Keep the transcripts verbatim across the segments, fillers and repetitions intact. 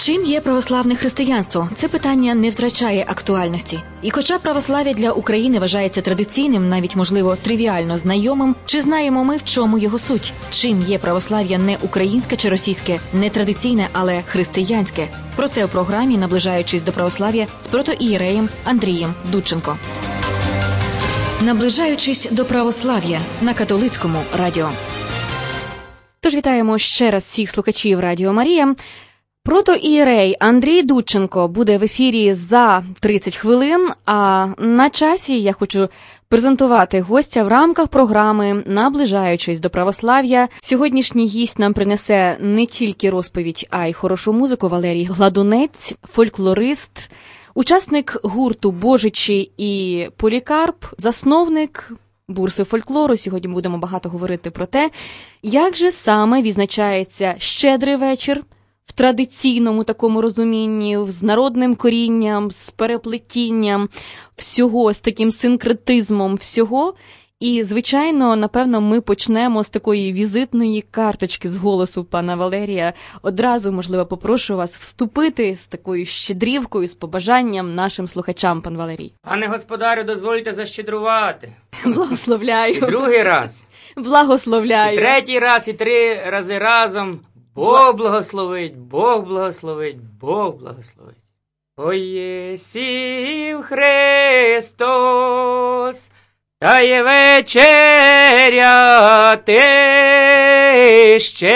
Чим є православне християнство? Це питання не втрачає актуальності. І хоча православ'я для України вважається традиційним, навіть, можливо, тривіально знайомим, чи знаємо ми, в чому його суть? Чим є православ'я не українське чи російське, не традиційне, але християнське? Про це у програмі «Наближаючись до православ'я» з протоієреєм Андрієм Дудченко. «Наближаючись до православ'я» на католицькому радіо. Тож вітаємо ще раз всіх слухачів Радіо Марія. Протоієрей Андрій Дудченко буде в ефірі за тридцять хвилин, а на часі я хочу презентувати гостя в рамках програми «Наближаючись до православ'я». Сьогоднішній гість нам принесе не тільки розповідь, а й хорошу музику. Валерій Гладунець, фольклорист, учасник гурту «Божичі» і «Полікарп», засновник бурси фольклору. Сьогодні будемо багато говорити про те, як же саме відзначається Щедрий вечір в традиційному такому розумінні, з народним корінням, з переплетінням всього, з таким синкретизмом всього. І, звичайно, напевно, ми почнемо з такої візитної карточки з голосу пана Валерія. Одразу, можливо, попрошу вас вступити з такою щедрівкою, з побажанням нашим слухачам, пан Валерій. Пане господарю, дозвольте защедрувати. Благословляю. І другий раз. Благословляю. І третій раз, і три рази разом. Бог благословить, Бог благословить, Бог благословить. Ой, єсів Христос, та є вечеря, ти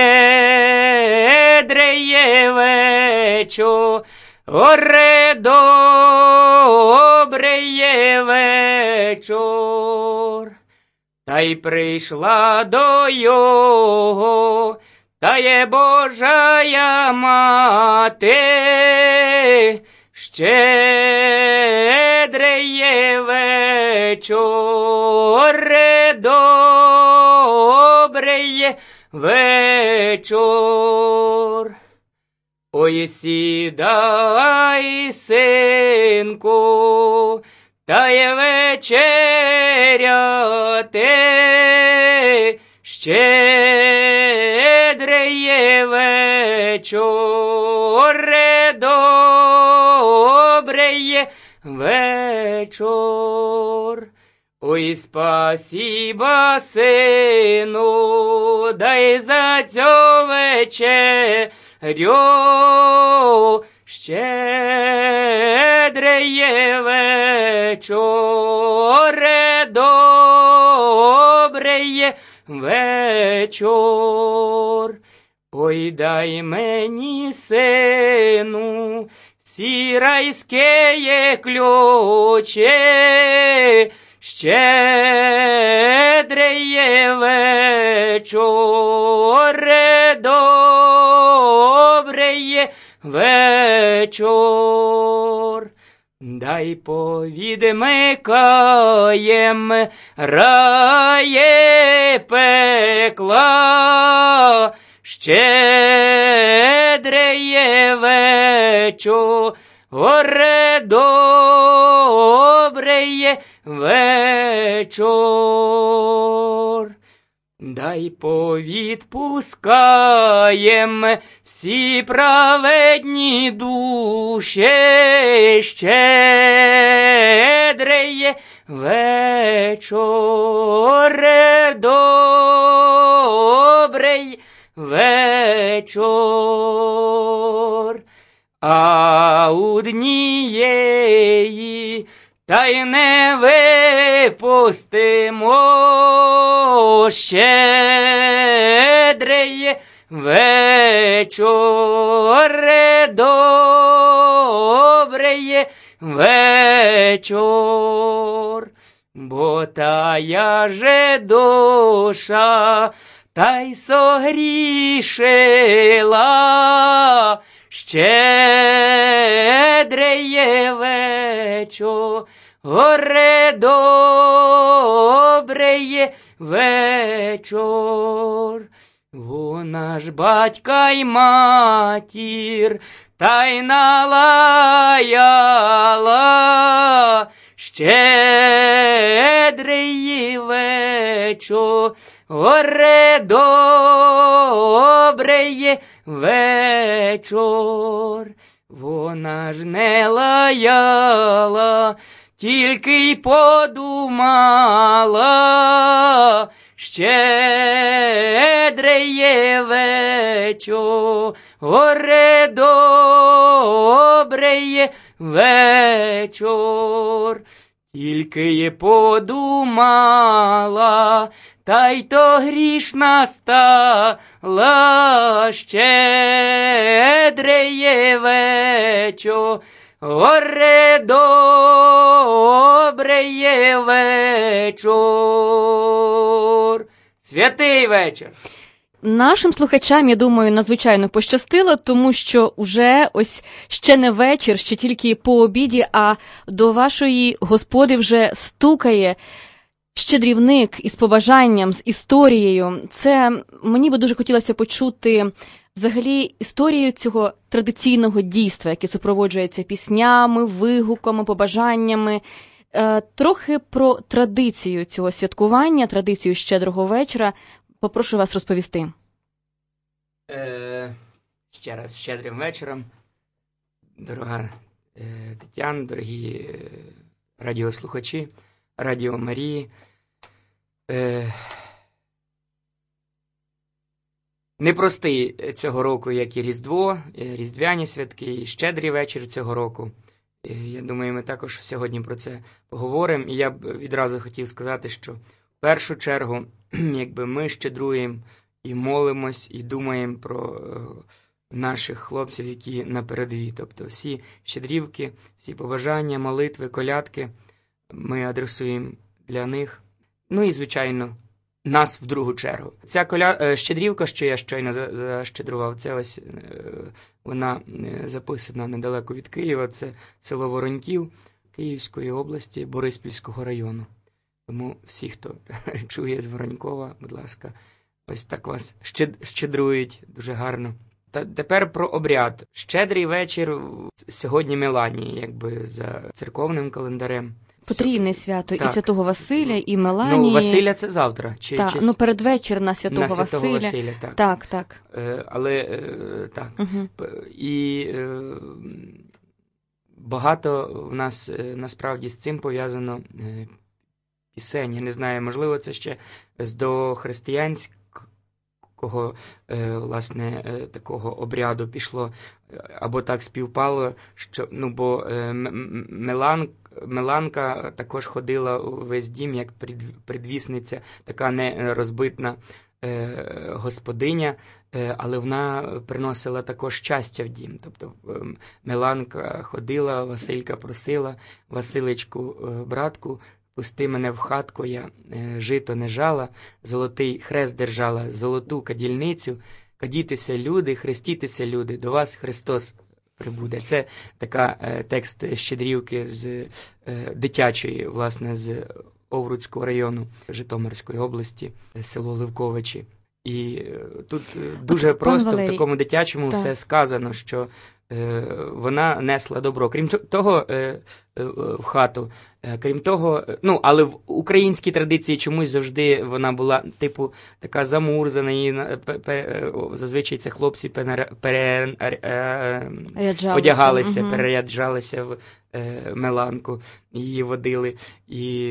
щедрий є вечо, оре добрий є вечор. Та й прийшла до його, та є Божая мати, щедрий є вечор, добрий є вечор. Ой, сідай, синку, та є вечеря, ти щедрий є вечор, добрий є вечор. Ой, спасіба, сину, дай за цю вечерю, щедрий є вечор, добрий є вечор. Ой, дай мені, сину, всі райські є ключі, щедрий є вечор, добрий є вечор. Дай повідмикаєм рає пекла, щедрий є вечор, добрий є вечор. Дай повідпускаєм всі праведні душі, щедрий є вечор, добрий вечор. А однієї та й не випустимо, щедрий є вечор, добрий є вечор. Бо тая же душа та й согрішила, щедрий є вечор, добрий є вечор. Вона ж батька й матір та й налаяла, щедрий вечор, оре добрий вечор. Вона ж не лаяла, тільки й подумала, щедрий вечор, оре добрий вечор. Тільки й подумала, та й то грішна стала, щедрий вечор, оре добрий вечор. Святий вечір. Нашим слухачам, я думаю, надзвичайно пощастило, тому що уже ось ще не вечір, ще тільки по обіді, а до вашої господи вже стукає щедрівник із побажанням, з історією. Це мені би дуже хотілося почути взагалі історію цього традиційного дійства, яке супроводжується піснями, вигуками, побажаннями. Е, трохи про традицію цього святкування, традицію щедрого вечора. Попрошу вас розповісти. Е, ще раз щедрим вечором. Дорога е, Тетяна, дорогі е, радіослухачі, Радіо Марії. Е, непростий цього року, як і Різдво, Різдвяні святки, і щедрий вечір цього року. Е, я думаю, ми також сьогодні про це поговоримо. І я б відразу хотів сказати, що в першу чергу, якби ми щедруємо і молимось, і думаємо про е, наших хлопців, які на передовій. Тобто всі щедрівки, всі побажання, молитви, колядки ми адресуємо для них. Ну і, звичайно, нас в другу чергу. Ця коля... е, щедрівка, що я щойно защедрував, це ось е, вона е, записана недалеко від Києва. Це село Вороньків Київської області, Бориспільського району. Тому всі, хто чує з Воронькова, будь ласка, ось так вас щедрують дуже гарно. Та тепер про обряд. Щедрий вечір сьогодні Меланії, якби за церковним календарем. Потрійне свято так. І Святого Василя, і Меланії. Ну, Василя це завтра. Чи, так, чи... ну передвечір на Святого, на Святого Василя. Василя. Так, так. так. Е, але, е, так. Угу. І е, багато в нас е, насправді з цим пов'язано е, пісень. Я не знаю, можливо, це ще з дохристиянського, е, власне, е, такого обряду пішло, або так співпало, що, ну, бо е, Мелан, Меланка також ходила весь дім, як предвісниця, така нерозбитна е, господиня, е, але вона приносила також щастя в дім. Тобто е, Меланка ходила, Василька просила: Василечку, е, братку, пусти мене в хатку, я е, жито не жала, золотий хрест держала, золоту кадільницю, кадітеся люди, хрестітеся люди, до вас Христос прибуде. Це така е, текст щедрівки з е, дитячої, власне, з Овруцького району Житомирської області, село Левковичі. І е, тут дуже От, просто в такому дитячому так. все сказано, що е, вона несла добро. Крім того, е, е, в хату, е, крім того, ну, але в українській традиції чомусь завжди вона була, типу, така замурзана, і зазвичай це хлопці пере, пере, е, одягалися, угу. переряджалися в е, Меланку, її водили, і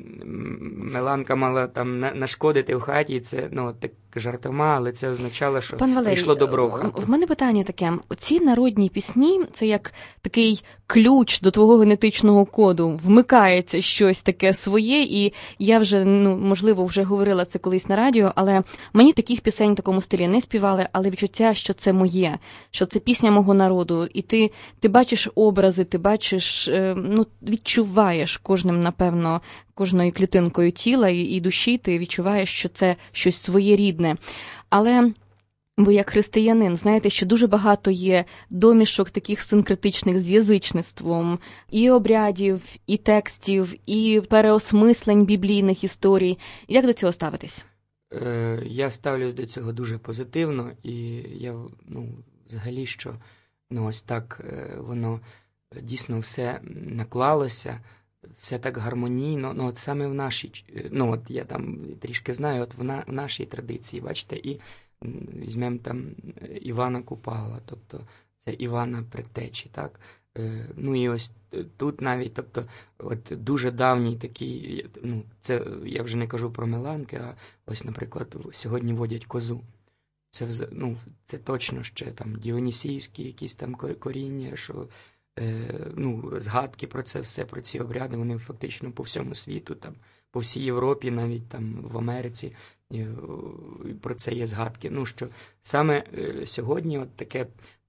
Меланка мала там нашкодити в хаті, і це, ну, так жартома, але це означало, що Пан Валерій, прийшло добро в хату. В мене питання таке. Ці народні пісні, це як такий ключ до твого генетичного коду. Вмикається щось таке своє, і я вже, ну, можливо, вже говорила це колись на радіо, але мені таких пісень в такому стилі не співали, але відчуття, що це моє, що це пісня мого народу. І ти, ти бачиш образи, ти бачиш, ну, відчуваєш кожним, напевно, кожною клітинкою тіла і, і душі, ти відчуваєш, що це щось своєрідне. Але ви як християнин знаєте, що дуже багато є домішок таких синкретичних з язичництвом, і обрядів, і текстів, і переосмислень біблійних історій. Як до цього ставитесь? Е, я ставлюсь до цього дуже позитивно, і я, ну, взагалі, що, ну, ось так е, воно дійсно все наклалося. все так гармонійно, ну от саме в нашій, ну от я там трішки знаю, от в, на, в нашій традиції, бачите, і візьмемо там Івана Купала, тобто це Івана Предтечі, так? Ну і ось тут навіть, тобто, от дуже давній такий, ну, це я вже не кажу про меланки, а ось, наприклад, сьогодні водять козу. Це, ну, це точно ще там діонісійські якісь там коріння, що, е, ну, згадки про це все, про ці обряди, вони фактично по всьому світу, там, по всій Європі, навіть там в Америці, е, про це є згадки. Ну, що саме е, сьогодні от таке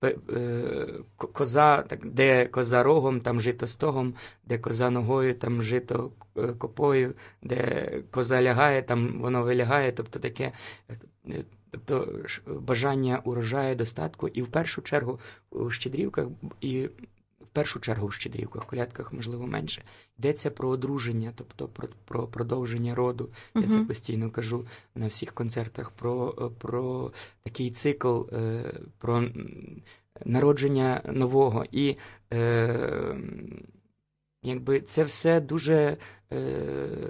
коза, так, де коза рогом, там жито стогом, де коза ногою, там жито копою, де коза лягає, там воно вилягає, тобто таке, тобто бажання урожаю, достатку, і в першу чергу у щедрівках, і в першу чергу в щедрівках, в колядках, можливо, менше, йдеться про одруження, тобто про, про продовження роду. Я uh-huh. це постійно кажу на всіх концертах, про, про такий цикл, про народження нового. І е, якби це все дуже е,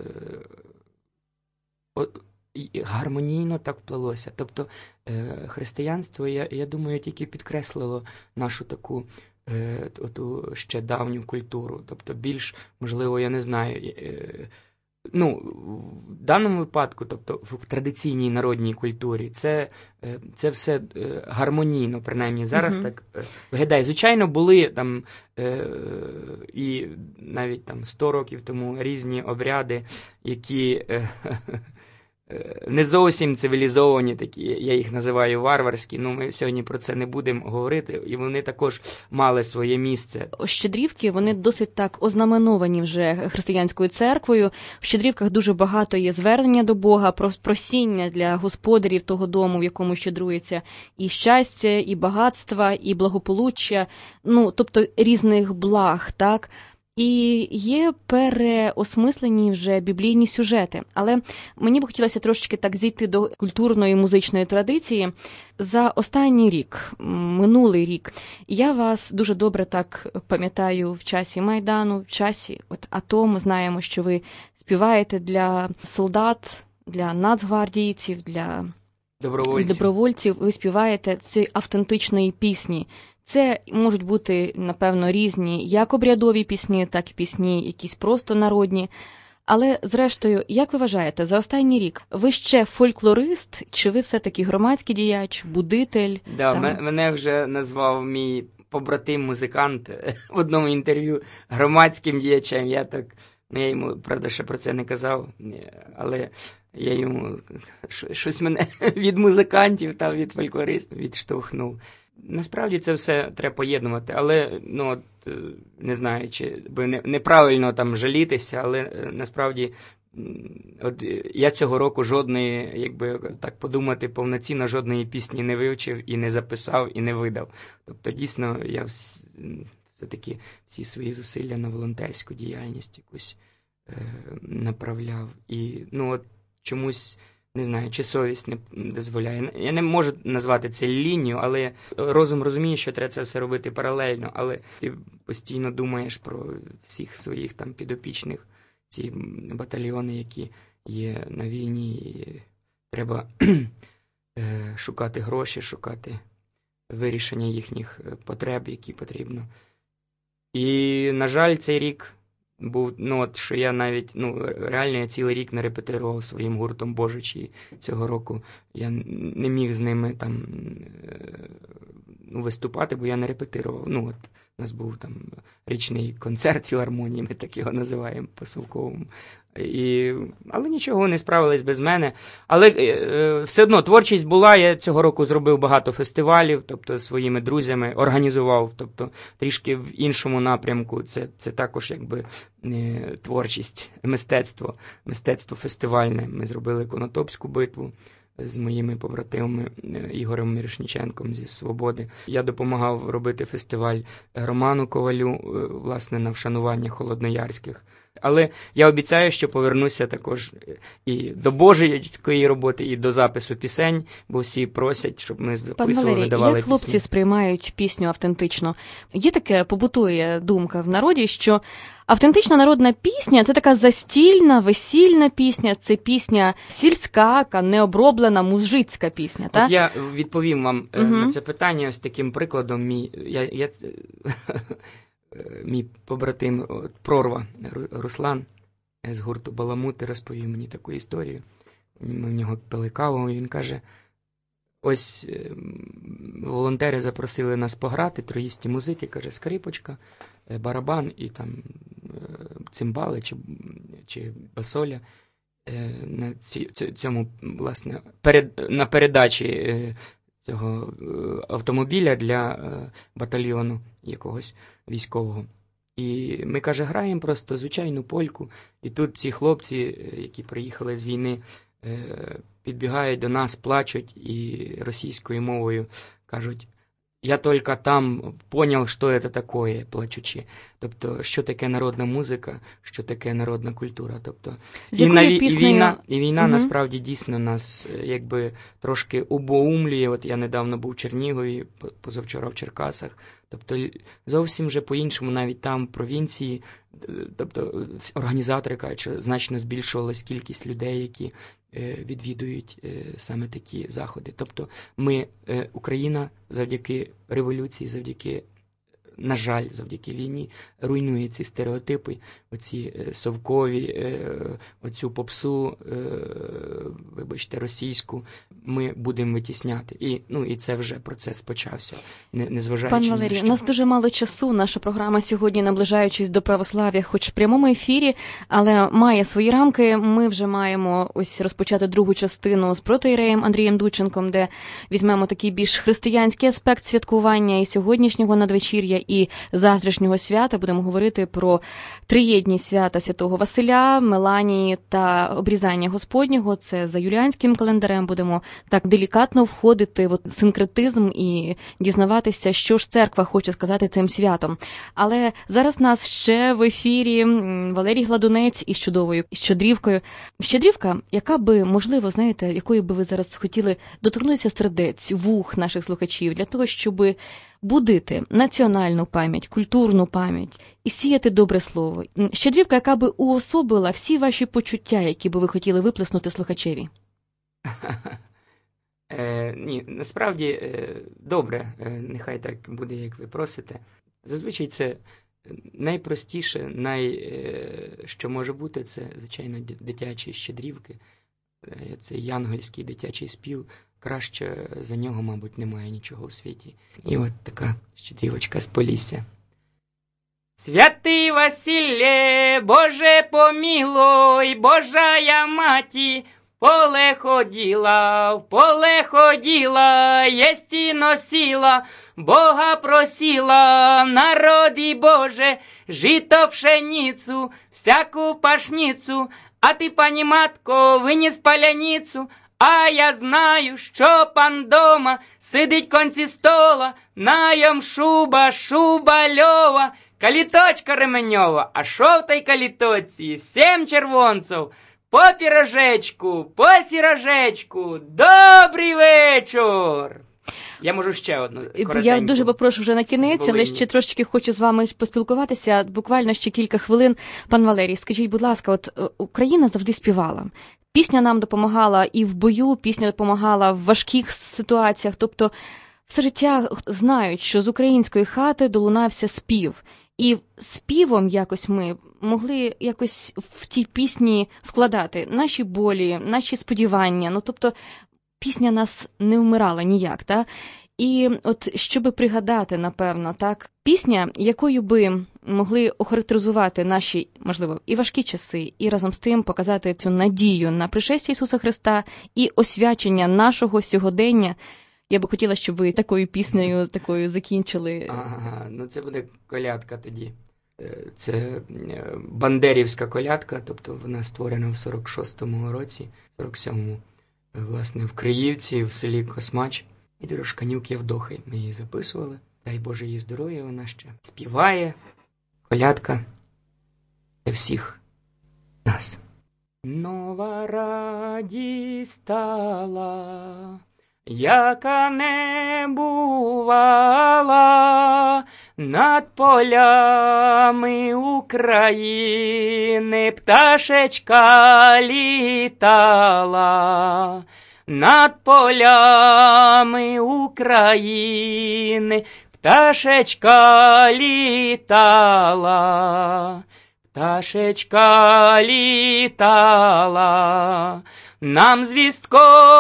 гармонійно так вплелося. Тобто е, християнство, я, я думаю, тільки підкреслило нашу таку е, оту ще давню культуру. Тобто більш, можливо, я не знаю, е, ну, в даному випадку, тобто в традиційній народній культурі, це, це все гармонійно, принаймні зараз uh-huh. так виглядає. Звичайно, були там е, і навіть там сто років тому різні обряди, які е, не зовсім цивілізовані такі, я їх називаю варварські, ну ми сьогодні про це не будемо говорити, і вони також мали своє місце. Щедрівки, вони досить так ознаменовані вже християнською церквою. В щедрівках дуже багато є звернення до Бога, просіння для господарів того дому, в якому щедрується і щастя, і багатства, і благополуччя, ну, тобто різних благ, так? І є переосмислені вже біблійні сюжети. Але мені б хотілося трошечки так зійти до культурної музичної традиції. За останній рік, минулий рік, я вас дуже добре так пам'ятаю в часі Майдану, в часі от АТО. Ми знаємо, що ви співаєте для солдат, для нацгвардійців, для добровольців. добровольців. Ви співаєте ці автентичної пісні. Це можуть бути, напевно, різні як обрядові пісні, так і пісні якісь просто народні. Але, зрештою, як ви вважаєте, за останній рік ви ще фольклорист, чи ви все-таки громадський діяч, будитель? Да, там... Мене вже назвав мій побратим-музикант в одному інтерв'ю громадським діячем. Я так, ну, я йому, правда, ще про це не казав, але я йому щось мене від музикантів та від фольклористів відштовхнув. Насправді це все треба поєднувати, але, ну, от, не знаю, чи би не, неправильно там жалітися, але насправді от я цього року жодної, якби так подумати, повноцінно жодної пісні не вивчив і не записав, і не видав. Тобто, дійсно, я все-таки всі свої зусилля на волонтерську діяльність якусь е, направляв. І, ну, от чомусь... Не знаю, чи совість не дозволяє. Я не можу назвати це лінію, але розум розуміє, що треба це все робити паралельно, але ти постійно думаєш про всіх своїх там підопічних, ці батальйони, які є на війні, і треба шукати гроші, шукати вирішення їхніх потреб, які потрібно. І, на жаль, цей рік був, ну, от, що я навіть, ну, реально я цілий рік не репетирував своїм гуртом Божичі цього року. Я не міг з ними там ну, виступати, бо я не репетирував. Ну, от, у нас був там річний концерт філармонії, ми так його називаємо по-совковому. І, але нічого, не справились без мене. Але е, все одно творчість була, я цього року зробив багато фестивалів, тобто своїми друзями організував, тобто трішки в іншому напрямку, це, це також якби е, творчість, мистецтво, мистецтво фестивальне. Ми зробили Конотопську битву з моїми побратимами Ігорем Мірошніченком зі «Свободи». Я допомагав робити фестиваль Роману Ковалю, власне, на вшанування холодноярських. Але я обіцяю, що повернуся також і до божої роботи, і до запису пісень, бо всі просять, щоб ми записували, Пан Валерій, видавали як хлопці пісні. Сприймають пісню автентично? Є таке, побутує думка в народі, що Автентична народна пісня – це така застільна, весільна пісня, це пісня сільська, необроблена, мужицька пісня, так? От я відповім вам Угу. на це питання ось таким прикладом. Мій, я, я, мій побратим Прорва Руслан з гурту Баламути розповів мені таку історію. Ми в нього пили каву, і він каже, ось волонтери запросили нас пограти, троїсті музики, каже, скрипочка, барабан і там цимбали чи, чи басоля. На цьому, власне, перед, на передачі цього автомобіля для батальйону якогось військового. І ми, каже, граємо просто звичайну польку, і тут ці хлопці, які приїхали з війни, підбігають до нас, плачуть і російською мовою кажуть, я тільки там поняв, що це таке, плачучи. Тобто, що таке народна музика, що таке народна культура. Тобто, з і, наві... піснею... і війна, і війна угу. насправді дійсно нас якби трошки обоумлює. От я недавно був у Чернігові, позавчора в Черкасах. Тобто, зовсім вже по-іншому, навіть там, в провінції, тобто, організатори кажуть, що значно збільшувалась кількість людей, які відвідують саме такі заходи. Тобто ми, Україна, завдяки революції, завдяки, на жаль, завдяки війні, руйнує ці стереотипи, оці совкові, оцю попсу, вибачте, російську, ми будемо витісняти. І, ну, і це вже процес почався, незважаючи Пан Валерій, на що. у нас дуже мало часу, наша програма сьогодні, наближаючись до православ'я, хоч в прямому ефірі, але має свої рамки. Ми вже маємо ось розпочати другу частину з протоіреєм Андрієм Дудченком, де візьмемо такий більш християнський аспект святкування і сьогоднішнього надвечір'я, і завтрашнього свята. Будемо говорити про триєдність свята Святого Василя, Меланії та обрізання Господнього. Це за юліанським календарем. Будемо так делікатно входити в синкретизм і дізнаватися, що ж церква хоче сказати цим святом. Але зараз нас ще в ефірі Валерій Гладунець із чудовою щедрівкою. Щедрівка, яка би, можливо, знаєте, якою би ви зараз хотіли доторкнутися сердець, вух наших слухачів, для того, щоб будити національну пам'ять, культурну пам'ять і сіяти добре слово. Щедрівка, яка би уособила всі ваші почуття, які би ви хотіли виплеснути слухачеві. Е, ні, насправді, е, добре, е, нехай так буде, як ви просите. Зазвичай це найпростіше, най, е, що може бути, це, звичайно, дитячі щедрівки. Е, це янгольський дитячий спів. Краще за нього, мабуть, немає нічого у світі. І от така щедрівочка з Полісся. Святий Василє, Боже помилуй, Божая маті, поле ходила, в поле ходила, єсті носила, Бога просила, народі Боже, жито пшеницю, всяку пашницю, а ти, пані матко, виніс паляницю, а я знаю, що пан дома сидить конці стола, найом шуба, шуба льова, каліточка ременьова, а шо в той калітоці, сім червонців, по пірожечку, по сірожечку, добрий вечір! Я можу ще одну коротеньку. Я дуже попрошу вже на кінець, але ще трошечки хочу з вами поспілкуватися, буквально ще кілька хвилин. Пан Валерій, скажіть, будь ласка, от Україна завжди співала. Пісня нам допомагала і в бою, пісня допомагала в важких ситуаціях. Тобто все життя знають, що з української хати долунався спів. І співом якось ми могли якось в ті пісні вкладати наші болі, наші сподівання. Ну, тобто пісня нас не вмирала ніяк, так? І от щоби пригадати, напевно, так, пісня, якою би могли охарактеризувати наші, можливо, і важкі часи, і разом з тим показати цю надію на пришестя Ісуса Христа і освячення нашого сьогодення. Я би хотіла, щоб ви такою піснею, такою закінчили. Ага, ну це буде колядка тоді. Це бандерівська колядка, тобто вона створена в сорок шостому році, сорок сьомому, власне, в Криївці, в селі Космач. І Дорошканюк Євдохий. Ми її записували. Дай Боже їй здоров'я, вона ще співає. Колядка для всіх нас. Нова радість стала, яка не бувала, над полями України пташечка літала. Над полями України пташечка літала. Пташечка літала, нам звістко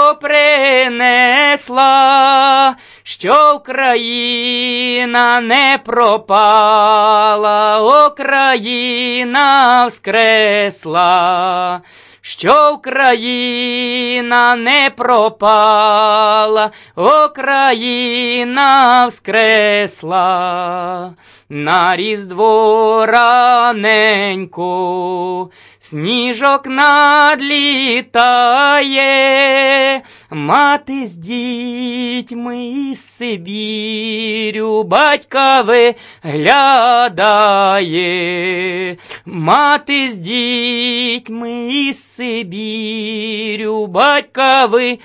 принесла, що Україна не пропала, Україна воскресла. Що Україна не пропала, Україна воскресла. На Різдво раненько сніжок надлітає, мати з дітьми із Сибірю батька виглядає. Мати з дітьми із Сибірю батька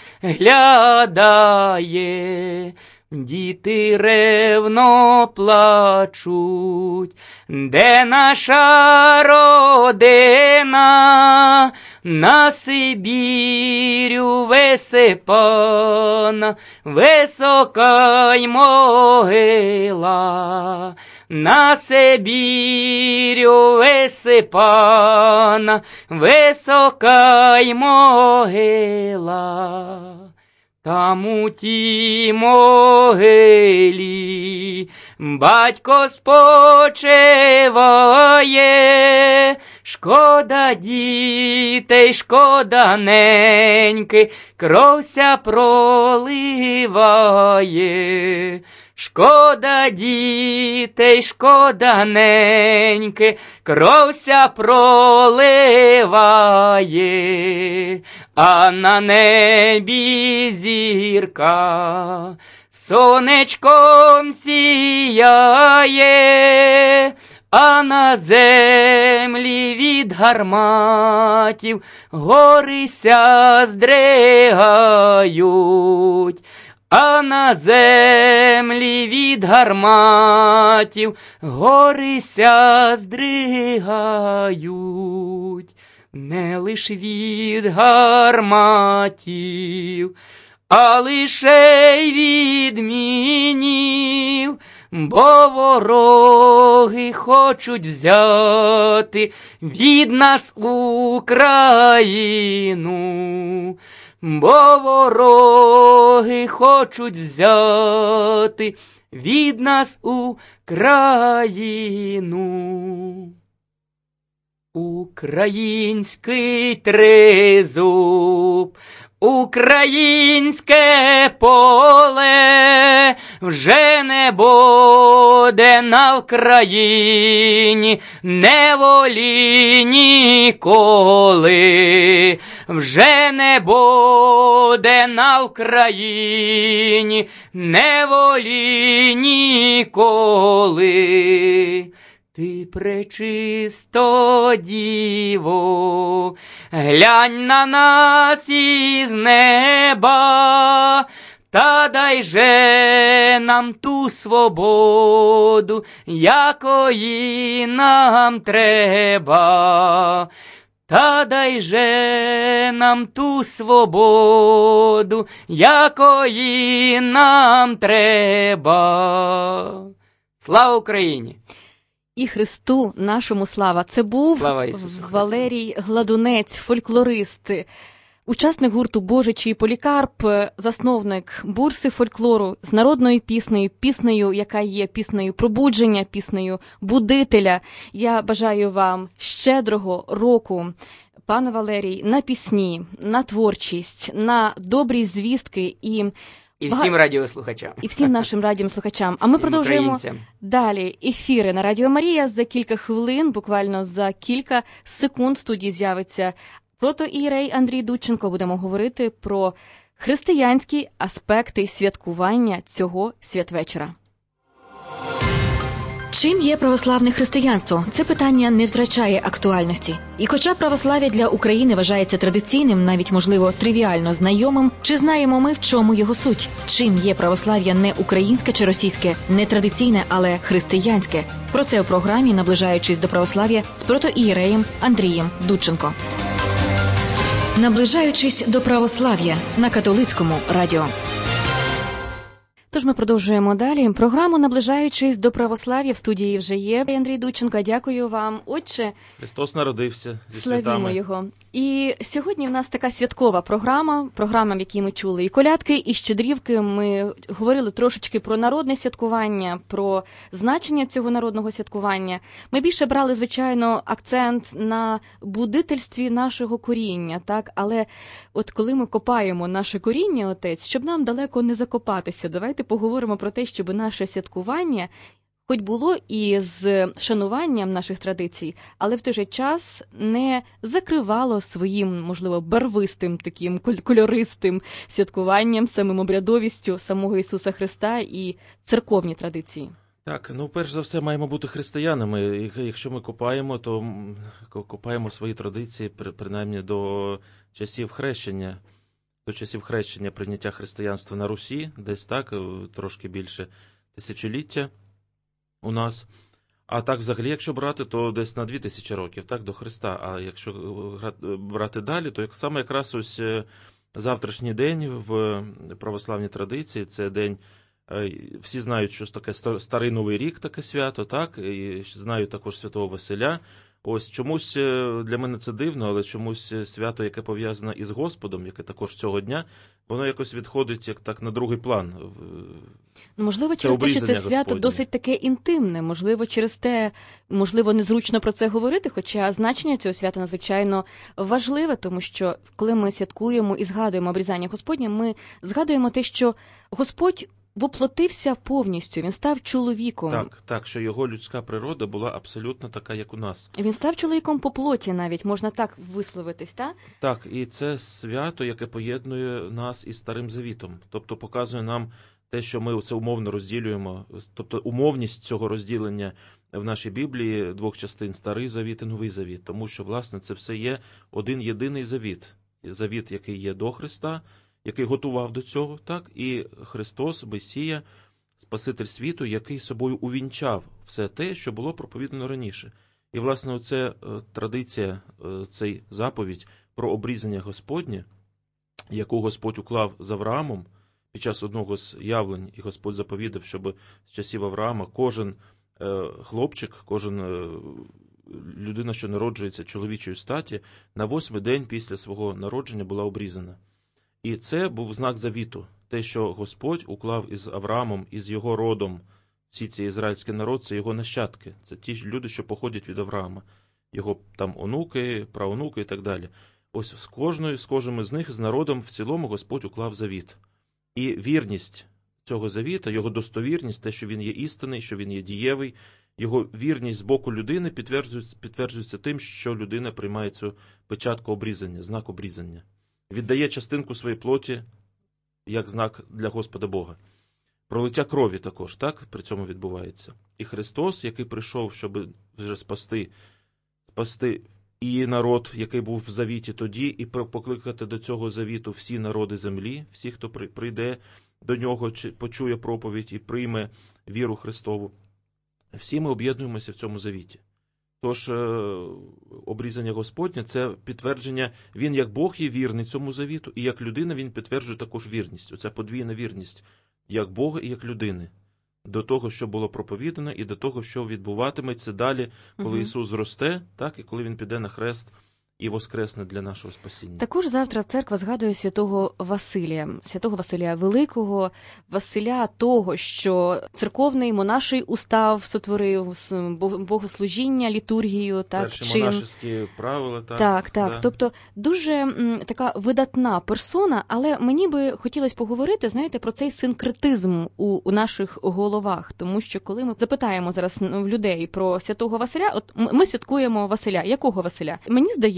виглядає. Діти ревно плачуть, де наша родина, на Сибірю висипана, висока й могила. На Сибірю висипана, висока й могила. Там у тій могилі батько спочиває, шкода дітей, шкода неньки, кровся проливає. Шкода дітей, шкода неньки, кровся проливає, а на небі зірка сонечком сіяє, а на землі від гарматів горися здригають. А на землі від гарматів горися здригають. Не лиш від гарматів, а лише й від мінів, бо вороги хочуть взяти від нас Україну. Бо вороги хочуть взяти від нас Україну. Український тризуб, українське поле вже не буде на Вкраїні неволі ніколи. Вже не буде на Вкраїні неволі ніколи. Ти, пречисто діво, глянь на нас із неба, та дай же нам ту свободу, якої нам треба. Та дай же нам ту свободу, якої нам треба. Слава Україні! І Христу нашому слава. Це був Валерій Гладунець, фольклорист, учасник гурту «Божичий Полікарп», засновник бурси фольклору з народною піснею, піснею, яка є піснею пробудження, піснею будителя. Я бажаю вам щедрого року, пане Валерій, на пісні, на творчість, на добрі звістки і І всім Бага... радіослухачам. І всім нашим радіослухачам. А ми продовжуємо українцям. Далі ефіри на Радіо Марія. За кілька хвилин, буквально за кілька секунд в студії з'явиться протоієрей Андрій Дудченко. Будемо говорити про християнські аспекти святкування цього святвечора. Чим є православне християнство? Це питання не втрачає актуальності. І хоча православ'я для України вважається традиційним, навіть, можливо, тривіально знайомим, чи знаємо ми, в чому його суть? Чим є православ'я не українське чи російське, не традиційне, але християнське? Про це у програмі «Наближаючись до православ'я» з протоієреєм Андрієм Дудченко. «Наближаючись до православ'я» на католицькому радіо. Тож ми продовжуємо далі. Програму «Наближаючись до православ'я» в студії вже є Андрій Дудченко. Дякую вам. Отче, Христос народився зі святами. Славімо Його. І сьогодні в нас така святкова програма, програма, в якій ми чули і колядки, і щедрівки. Ми говорили трошечки про народне святкування, про значення цього народного святкування. Ми більше брали, звичайно, акцент на будительстві нашого коріння, так? Але от коли ми копаємо наше коріння, отець, щоб нам далеко не закопатися, давайте поговоримо про те, щоб наше святкування хоч було і з шануванням наших традицій, але в той же час не закривало своїм, можливо, барвистим, таким кольористим святкуванням, самим обрядовістю самого Ісуса Христа і церковні традиції. Так, ну перш за все маємо бути християнами. Якщо ми копаємо, то копаємо свої традиції принаймні до часів хрещення. До часів хрещення, прийняття християнства на Русі, десь так, трошки більше тисячоліття у нас. А так, взагалі, якщо брати, то десь на дві тисячі років, так, до Христа. А якщо брати далі, то саме якраз ось завтрашній день в православній традиції, це день, всі знають, що таке Старий Новий рік, таке свято, так, і знають також Святого Василя. Ось чомусь для мене це дивно, але чомусь свято, яке пов'язане із Господом, яке також цього дня, воно якось відходить як так на другий план. Ну, можливо, через те, що це свято Господнє. Досить таке інтимне, можливо, через те, можливо, незручно про це говорити, хоча значення цього свята надзвичайно важливе, тому що коли ми святкуємо і згадуємо обрізання Господнє, ми згадуємо те, що Господь воплотився повністю, він став чоловіком. Так, так, що його людська природа була абсолютно така, як у нас. Він став чоловіком по плоті навіть, можна так висловитись, так? Так, і це свято, яке поєднує нас із Старим Завітом. Тобто показує нам те, що ми це умовно розділюємо, тобто умовність цього розділення в нашій Біблії двох частин – Старий Завіт і Новий Завіт. Тому що, власне, це все є один єдиний завіт. Завіт, який є до Христа, який готував до цього, так, і Христос, Месія, Спаситель світу, який собою увінчав все те, що було проповідано раніше. І, власне, оце традиція, цей заповідь про обрізання Господнє, яку Господь уклав з Авраамом під час одного з явлень, і Господь заповідав, щоб з часів Авраама кожен хлопчик, кожен людина, що народжується чоловічої статі, на восьмий день після свого народження була обрізана. І це був знак завіту, те, що Господь уклав із Авраамом, із його родом. Всі ці ізраїльський народ – це його нащадки, це ті люди, що походять від Авраама, його там онуки, праонуки і так далі. Ось з кожною, з кожним із них, з народом в цілому Господь уклав завіт. І вірність цього завіта, його достовірність, те, що він є істинний, що він є дієвий, його вірність з боку людини підтверджується, підтверджується тим, що людина приймає цю печатку обрізання, знак обрізання. Віддає частинку своєї плоті як знак для Господа Бога. Пролиття крові також, так, при цьому відбувається. І Христос, який прийшов, щоб вже спасти, спасти і народ, який був в завіті тоді, і покликати до цього завіту всі народи землі, всі, хто прийде до нього, почує проповідь і прийме віру Христову. Всі ми об'єднуємося в цьому завіті. Тож обрізання Господнє – це підтвердження, він як Бог є вірний цьому завіту, і як людина він підтверджує також вірність. Оця подвійна вірність як Бога і як людини. До того, що було проповідано, і до того, що відбуватиметься далі, коли угу. Ісус зросте, так, і коли Він піде на хрест і воскресне для нашого спасіння. Також завтра церква згадує святого Василія, святого Василія Великого, Василя того, що церковний монаший устав сотворив, богослужіння, літургію, так, перші чин. монашеські правила, так. Так, так. Да. Тобто дуже м, така видатна персона, але мені би хотілося поговорити, знаєте, про цей синкретизм у, у наших головах, тому що коли ми запитаємо зараз в людей про святого Василя, от ми святкуємо Василя. Якого Василя? Мені здається,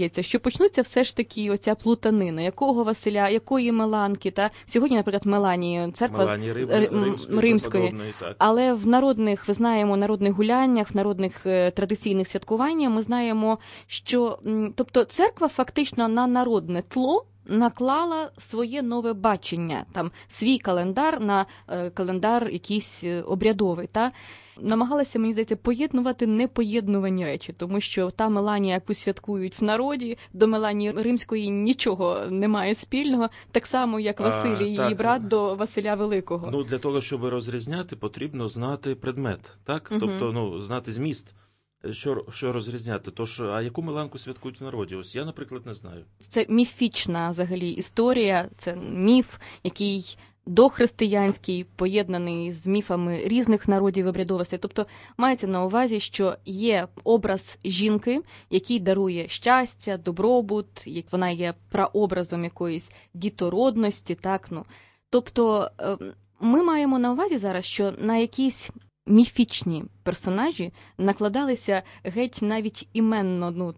трапляться, що почнуться все ж таки оця плутанина, якого Василя, якої Меланки, та сьогодні, наприклад, Меланії, церква Меланії Рим, римської, римської, так. Але в народних, ви знаємо, народних гуляннях, в народних е, традиційних святкуваннях ми знаємо, що, м, тобто, церква фактично на народне тло наклала своє нове бачення, там свій календар на е, календар якийсь обрядовий, та намагалася, мені здається, поєднувати непоєднувані речі, тому що та Меланія, яку святкують в народі, до Меланії Римської нічого немає спільного, так само, як Василій, а, її так. брат, до Василя Великого. Ну, для того, щоб розрізняти, потрібно знати предмет, так? Угу. Тобто, ну, знати зміст. Що, що розрізняти? Тож, а яку Меланку святкують в народі? Ось я, наприклад, не знаю. Це міфічна, взагалі, історія, це міф, який дохристиянський, поєднаний з міфами різних народів і обрядовостей. Тобто, мається на увазі, що є образ жінки, який дарує щастя, добробут, як вона є прообразом якоїсь дітородності, так, ну. Тобто, ми маємо на увазі зараз, що на якісь міфічні персонажі накладалися геть навіть іменно, ну,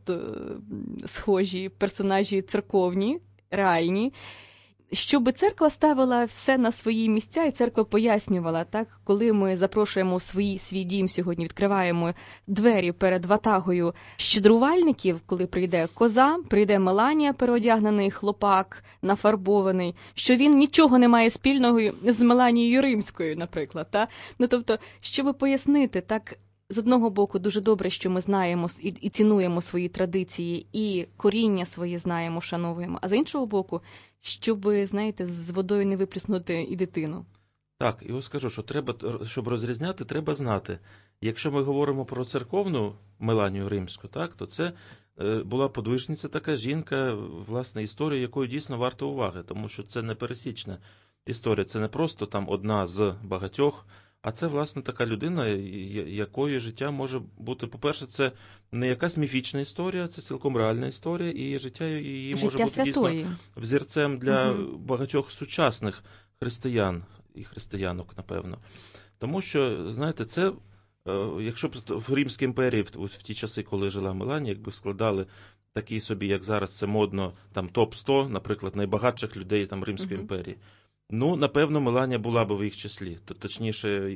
схожі персонажі церковні, реальні, щоб церква ставила все на свої місця, і церква пояснювала, так, коли ми запрошуємо в свій, свій дім сьогодні, відкриваємо двері перед ватагою щедрувальників, коли прийде коза, прийде Меланія, переодягнений хлопак, нафарбований, що він нічого не має спільного з Меланією Римською, наприклад. Та? Ну, тобто, щоб пояснити, так, з одного боку, дуже добре, що ми знаємо і, і цінуємо свої традиції, і коріння свої знаємо, вшановуємо, а з іншого боку, щоб, знаєте, з водою не виплюснути і дитину. Так, і ось скажу, що треба, щоб розрізняти, треба знати. Якщо ми говоримо про церковну Меланію Римську, так, то це була подвижниця така жінка, власне, історія, якою дійсно варто уваги, тому що це не пересічна історія, це не просто там одна з багатьох, а це, власне, така людина, якої життя може бути, по-перше, це не якась міфічна історія, це цілком реальна історія, і життя її життя може бути святої. Дійсно взірцем для угу. багатьох сучасних християн і християнок, напевно. Тому що, знаєте, це, якщо б в Римській імперії, в ті часи, коли жила Меланія, якби складали такі собі, як зараз це модно, там топ сто, наприклад, найбагатших людей там Римської угу. імперії, ну, напевно, Меланія була б в їх числі, точніше,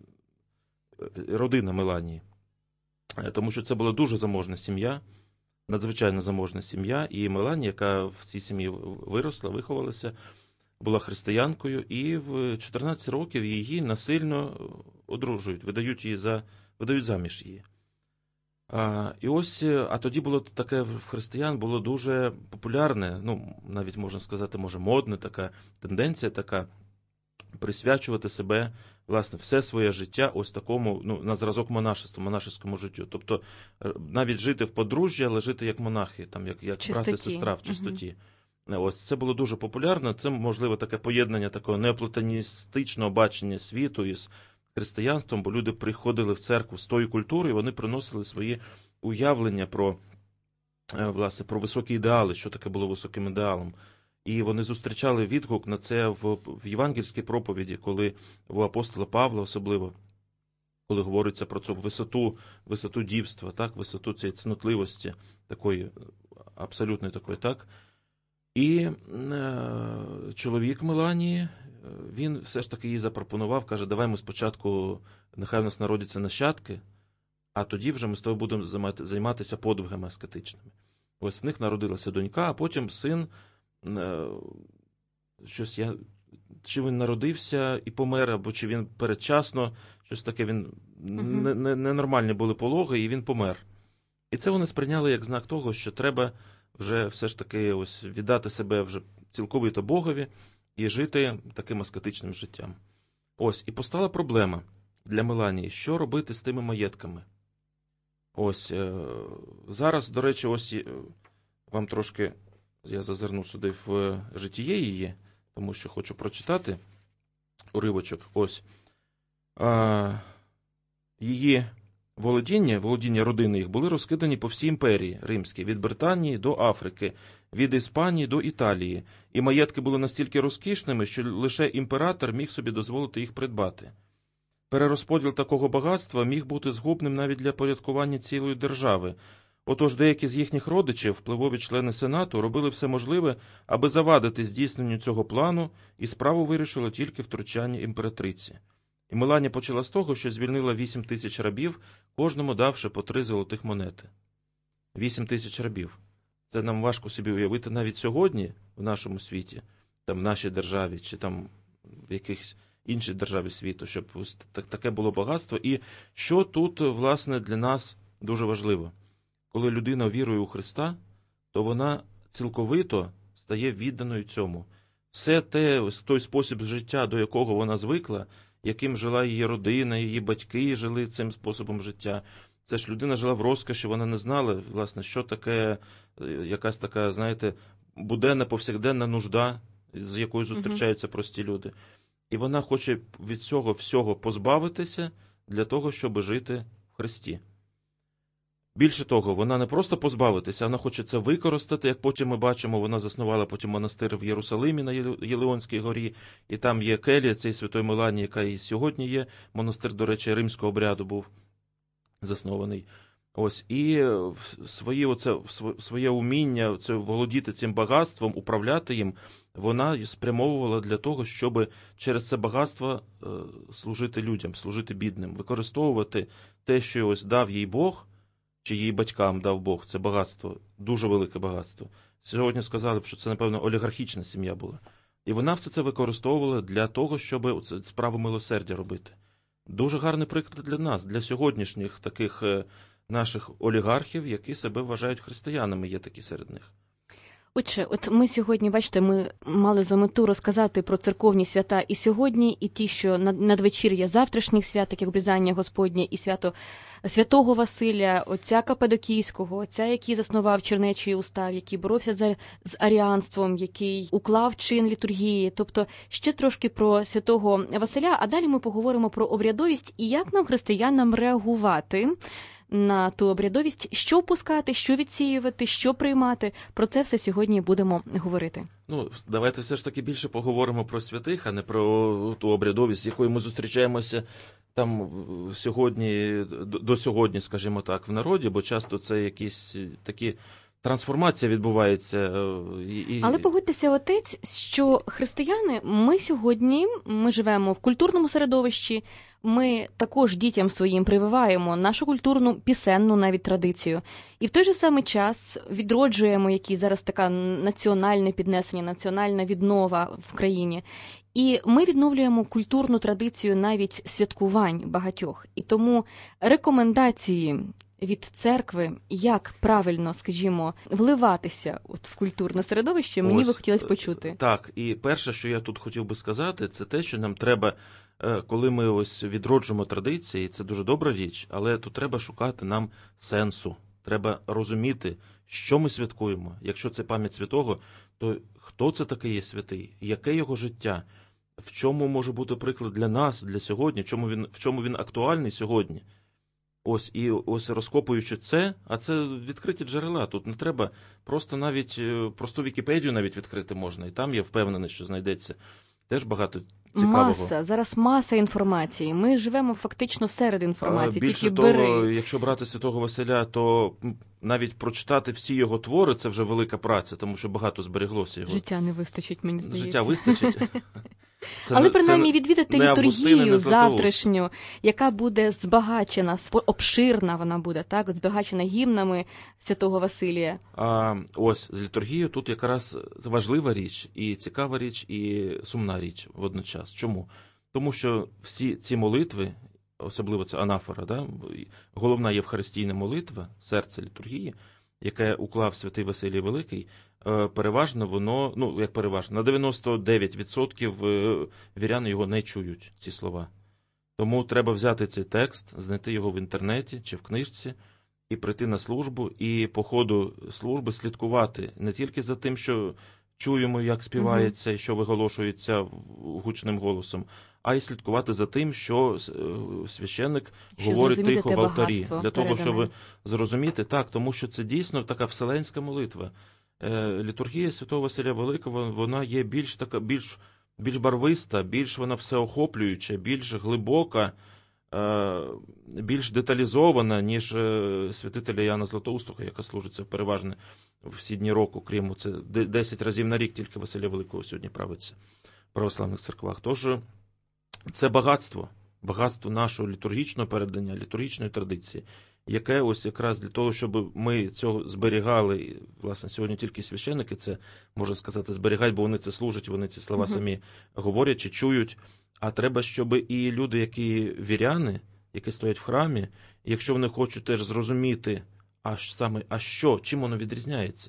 родина Меланії. Тому що це була дуже заможна сім'я, надзвичайно заможна сім'я, і Меланія, яка в цій сім'ї виросла, виховалася, була християнкою, і в чотирнадцять років її насильно одружують, видають її за, видають заміж її. А, і ось, а тоді було таке в християн було дуже популярне, ну, навіть можна сказати, може, модне така тенденція така, присвячувати себе, власне, все своє життя ось такому, ну, на зразок монашества, монашеському життю. Тобто, навіть жити в подружжі, але жити як монахи, там, як, як брат і сестра в чистоті. Угу. Ось, це було дуже популярно, це, можливо, таке поєднання такого неоплатоністичного бачення світу із християнством, бо люди приходили в церкву з тої культури, і вони приносили свої уявлення про, власне, про високі ідеали, що таке було високим ідеалом. І вони зустрічали відгук на це в, в євангельській проповіді, коли у апостола Павла особливо, коли говориться про цю висоту, висоту дівства, так, висоту цієї цнотливості, такої, абсолютної такої, так. І е, чоловік Меланії, він все ж таки їй запропонував, каже, давай ми спочатку, нехай в нас народяться нащадки, а тоді вже ми з тобою будемо займатися подвигами аскетичними. Ось в них народилася донька, а потім син, щось я, чи він народився і помер, або чи він передчасно, щось таке, він, uh-huh. ненормальні були пологи, і він помер. І це вони сприйняли як знак того, що треба вже все ж таки ось віддати себе вже цілковито Богові, і жити таким аскетичним життям. Ось, і постала проблема для Меланії, що робити з тими маєтками. Ось, зараз, до речі, ось вам трошки, я зазирнув сюди в житіє її, тому що хочу прочитати уривочок. Ось, а, її володіння, володіння родини їх були розкидані по всій імперії римській, від Британії до Африки, від Іспанії до Італії, і маєтки були настільки розкішними, що лише імператор міг собі дозволити їх придбати. Перерозподіл такого багатства міг бути згубним навіть для порядкування цілої держави. Отож, деякі з їхніх родичів, впливові члени Сенату, робили все можливе, аби завадити здійсненню цього плану, і справу вирішило тільки втручання імператриці. І Меланія почала з того, що звільнила вісім тисяч рабів, кожному давши по три золотих монети. Вісім тисяч рабів. Це нам важко собі уявити навіть сьогодні в нашому світі, там в нашій державі, чи там в якихось іншій державі світу, щоб таке було багатство. І що тут, власне, для нас дуже важливо? Коли людина вірує у Христа, то вона цілковито стає відданою цьому. Все те, той спосіб життя, до якого вона звикла, яким жила її родина, її батьки жили цим способом життя. Це ж людина жила в розкоші, вона не знала, власне, що таке якась така, знаєте, буденна, повсякденна нужда, з якою зустрічаються прості люди. І вона хоче від цього всього позбавитися для того, щоб жити в Христі. Більше того, вона не просто позбавитися, вона хоче це використати, як потім ми бачимо, вона заснувала потім монастир в Єрусалимі на Єлеонській горі, і там є келія цієї Святої Меланії, яка і сьогодні є. Монастир, до речі, римського обряду був заснований. Ось, і своє, оце, своє уміння це, володіти цим багатством, управляти їм, вона спрямовувала для того, щоб через це багатство е, служити людям, служити бідним, використовувати те, що ось дав їй Бог, чи її батькам дав Бог, це багатство, дуже велике багатство. Сьогодні сказали б, що це, напевно, олігархічна сім'я була. І вона все це використовувала для того, щоб справу милосердя робити. Дуже гарний приклад для нас, для сьогоднішніх таких наших олігархів, які себе вважають християнами, є такі серед них. Отже, от ми сьогодні, бачите, ми мали за мету розказати про церковні свята і сьогодні, і ті, що надвечір'я завтрашніх свят, як обрізання Господнє, і свято святого Василя, отця Каппадокійського, отця, який заснував Чернечий устав, який боровся за, з аріанством, який уклав чин літургії, тобто ще трошки про святого Василя, а далі ми поговоримо про обрядовість і як нам, християнам, реагувати на ту обрядовість, що впускати, що відсіювати, що приймати. Про це все сьогодні будемо говорити. Ну, давайте все ж таки більше поговоримо про святих, а не про ту обрядовість, з якою ми зустрічаємося там сьогодні, до сьогодні, скажімо так, в народі, бо часто це якісь такі трансформація відбувається. І... Але погодьтеся, отець, що християни, ми сьогодні, ми живемо в культурному середовищі, ми також дітям своїм прививаємо нашу культурну, пісенну навіть традицію. І в той же самий час відроджуємо, який зараз така національне піднесення, національна віднова в країні. І ми відновлюємо культурну традицію навіть святкувань багатьох. І тому рекомендації від церкви, як правильно, скажімо, вливатися от в культурне середовище, мені Ось, би хотілося почути. Так, і перше, що я тут хотів би сказати, це те, що нам треба, коли ми ось відроджуємо традиції, це дуже добра річ, але тут треба шукати нам сенсу. Треба розуміти, що ми святкуємо. Якщо це пам'ять святого, то хто це такий є святий? Яке його життя? В чому може бути приклад для нас, для сьогодні? В чому він, в чому він актуальний сьогодні? Ось, і ось розкопуючи це, а це відкриті джерела, тут не треба, просто навіть, просту Вікіпедію навіть відкрити можна, і там я впевнений, що знайдеться теж багато цікавого. Маса, зараз маса інформації, ми живемо фактично серед інформації, Більше тільки того, бери. якщо брати Святого Василя, то навіть прочитати всі його твори, це вже велика праця, тому що багато збереглося його. Життя не вистачить, мені здається. Життя вистачить. Це Але, не, принаймні, відвідати літургію завтрашню, яка буде збагачена, обширна вона буде, так, збагачена гімнами Святого Василія. А, ось, з літургією тут якраз важлива річ, і цікава річ, і сумна річ водночас. Чому? Тому що всі ці молитви, особливо це анафора, да, головна євхаристійна молитва, серце літургії, яке уклав святий Василій Великий, переважно воно, ну, як переважно, на дев'яносто дев'ять відсотків віряни його не чують, ці слова. Тому треба взяти цей текст, знайти його в інтернеті чи в книжці, і прийти на службу, і по ходу служби слідкувати не тільки за тим, що чуємо, як співається, і що виголошується гучним голосом, а й слідкувати за тим, що священник що говорить тихо в алтарі. Для того, щоб зрозуміти, так, тому що це дійсно така вселенська молитва. Літургія Святого Василя Великого, вона є більш така, більш, більш барвиста, більш вона всеохоплююча, більш глибока, більш деталізована, ніж святителя Іоанна Златоустого, яка служиться переважно всі дні року, крім це десять разів на рік тільки Василя Великого сьогодні правиться в православних церквах. Тож це багатство, багатство нашого літургічного передання, літургічної традиції, яке ось якраз для того, щоб ми цього зберігали, і, власне, сьогодні тільки священники це, можна сказати, зберігають, бо вони це служать, вони ці слова самі говорять чи чують, а треба, щоб і люди, які віряни, які стоять в храмі, якщо вони хочуть теж зрозуміти, а саме, а що, чим воно відрізняється.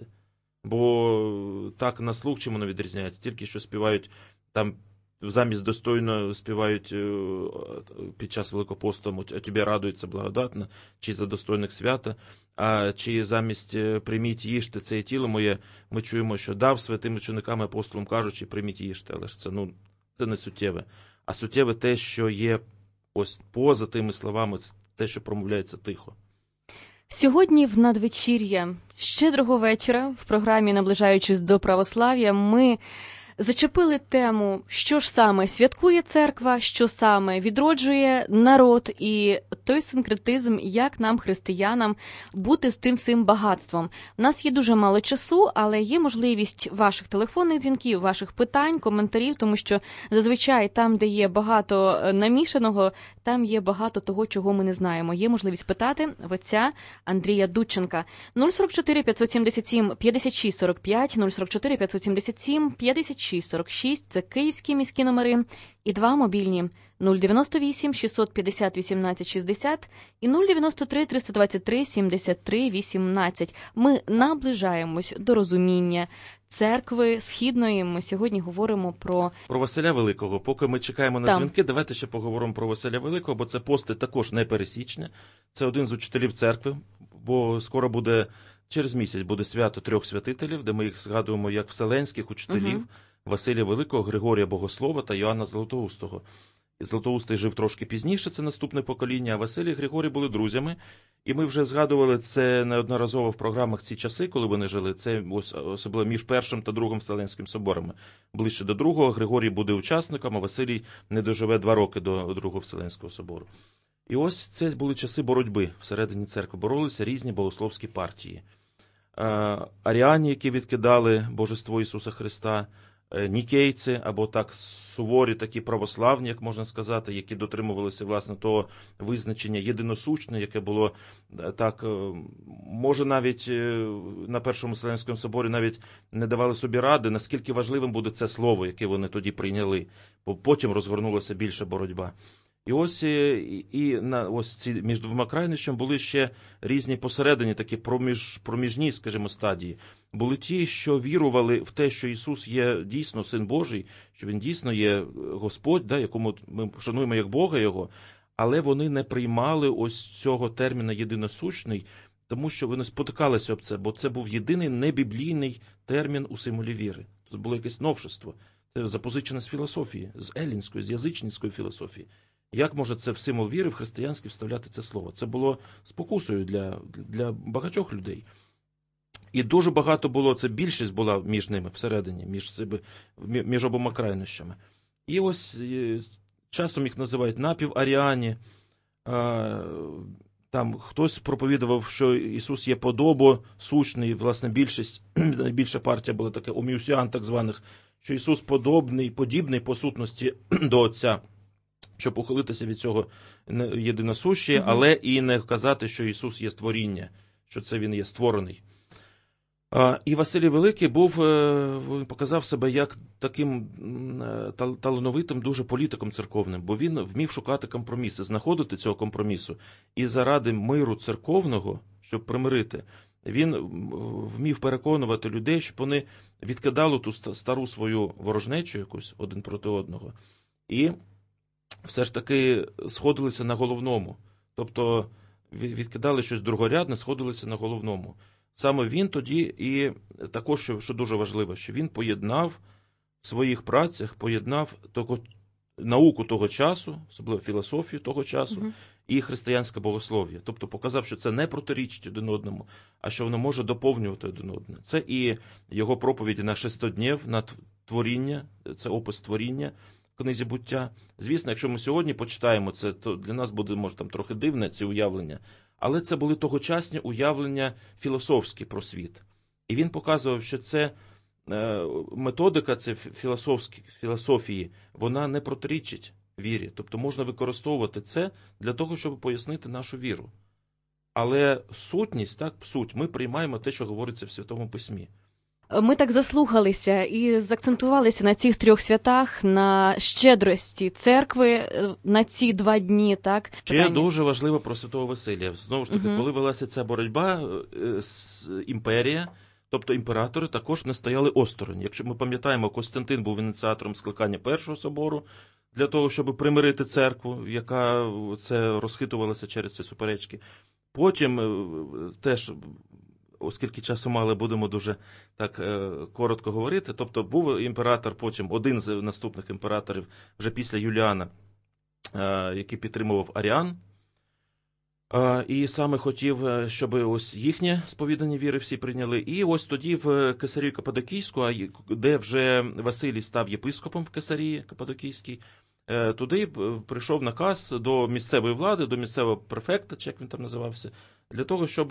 Бо так на слух чим воно відрізняється, тільки що співають там, замість достойно співають під час Великого посту «А тобі радується благодатна», чи за достойних свята, а чи замість «прийміть їжте, це є тіло моє», ми чуємо, що дав святим ученикам апостолам кажучи «прийміть їжте», але ж це, ну, це не суттєве. А суттєве те, що є ось поза тими словами, те, що промовляється тихо. Сьогодні в надвечір'я щедрого вечора в програмі «Наближаючись до православ'я» ми зачепили тему, що ж саме святкує церква, що саме відроджує народ і той синкретизм, як нам, християнам, бути з тим всім багатством. У нас є дуже мало часу, але є можливість ваших телефонних дзвінків, ваших питань, коментарів, тому що зазвичай там, де є багато намішаного, там є багато того, чого ми не знаємо. Є можливість питати в отця Андрія Дудченка. нуль сорок чотири п'ятсот сімдесят сім п'ятдесят шість сорок п'ять, нуль сорок чотири п'ятсот сімдесят сім п'ятдесят шість сорок шість, це київські міські номери, і два мобільні нуль дев'яносто вісім шістсот п'ятдесят вісімнадцять шістдесят і нуль дев'яносто три триста двадцять три сімдесят три вісімнадцять. Ми наближаємось до розуміння церкви східної. Ми сьогодні говоримо про... Про Василя Великого. Поки ми чекаємо на Там. дзвінки, давайте ще поговоримо про Василя Великого, бо це пости також непересічне. Це один з учителів церкви, бо скоро буде, через місяць буде свято трьох святителів, де ми їх згадуємо як вселенських учителів, угу. Василія Великого, Григорія Богослова та Іоанна Златоустого. Златоустий жив трошки пізніше, це наступне покоління, а Василій і Григорій були друзями. І ми вже згадували це неодноразово в програмах ці часи, коли вони жили. Це ось особливо між першим та другим Вселенським соборами. Ближче до другого Григорій буде учасником, а Василій не доживе два роки до другого Вселенського собору. І ось це були часи боротьби всередині церкви. Боролися різні богословські партії. Аріані, які відкидали божество Ісуса Христа, нікейці, або так суворі такі православні, як можна сказати, які дотримувалися, власне, того визначення єдиносущне, яке було так, може навіть на Першому Вселенському соборі навіть не давали собі ради, наскільки важливим буде це слово, яке вони тоді прийняли, бо потім розгорнулася більша боротьба. І ось і, і на ось ці між двома крайнощами були ще різні посередині, такі проміж, проміжні, скажімо, стадії. Були ті, що вірували в те, що Ісус є дійсно Син Божий, що Він дійсно є Господь, да, якому ми шануємо як Бога Його, але вони не приймали ось цього терміна «єдиносущний», тому що вони спотикалися об це, бо це був єдиний небіблійний термін у символі віри. Це було якесь новшество. Це запозичене з філософії, з еллінської, з язичницької філософії. Як може це в символ віри в християнській вставляти це слово? Це було спокусою для, для багатьох людей. І дуже багато було, це більшість була між ними всередині, між, себе, між обома крайнощами. І ось часом їх називають напіваріані. Там хтось проповідував, що Ісус є подобосущний, власне, більшість, найбільша партія була така, оміусіан так званих, що Ісус подобний, подібний по сутності до Отця, щоб ухилитися від цього єдиносущі, mm-hmm. але і не казати, що Ісус є створіння, що це Він є створений. І Василій Великий був, показав себе як таким талановитим дуже політиком церковним, бо він вмів шукати компроміси, знаходити цього компромісу. І заради миру церковного, щоб примирити, він вмів переконувати людей, щоб вони відкидали ту стару свою ворожнечу якусь один проти одного. І все ж таки сходилися на головному. Тобто відкидали щось другорядне, сходилися на головному. Саме він тоді і також, що, що дуже важливо, що він поєднав в своїх працях, поєднав того, науку того часу, особливо філософію того часу, угу. і християнське богослов'я. Тобто показав, що це не протирічить один одному, а що воно може доповнювати один одне. Це і його проповіді на шестоднів, на творіння, це опис творіння, книзі «Буття». Звісно, якщо ми сьогодні почитаємо це, то для нас буде, може, там трохи дивне ці уявлення, але це були тогочасні уявлення філософські про світ. І він показував, що це методика, це філософії, вона не протирічить вірі. Тобто можна використовувати це для того, щоб пояснити нашу віру. Але сутність, так, суть, ми приймаємо те, що говориться в Святому Письмі. Ми так заслухалися і заакцентувалися на цих трьох святах, на щедрості церкви на ці два дні, так? Ще Питання. Дуже важливо про Святого Василія. Знову ж таки, угу. коли велася ця боротьба, імперія, тобто імператори також не стояли осторонь. Якщо ми пам'ятаємо, Костянтин був ініціатором скликання Першого собору для того, щоб примирити церкву, яка це розхитувалася через ці суперечки. Потім теж, оскільки часу мало, будемо дуже так коротко говорити, тобто був імператор, потім один з наступних імператорів вже після Юліана, який підтримував Аріан, і саме хотів, щоб ось їхнє сповідання віри всі прийняли. І ось тоді в Кесарію Каппадокійську, де вже Василій став єпископом в Кесарії Каппадокійській, туди прийшов наказ до місцевої влади, до місцевого префекта, чи як він там називався, для того, щоб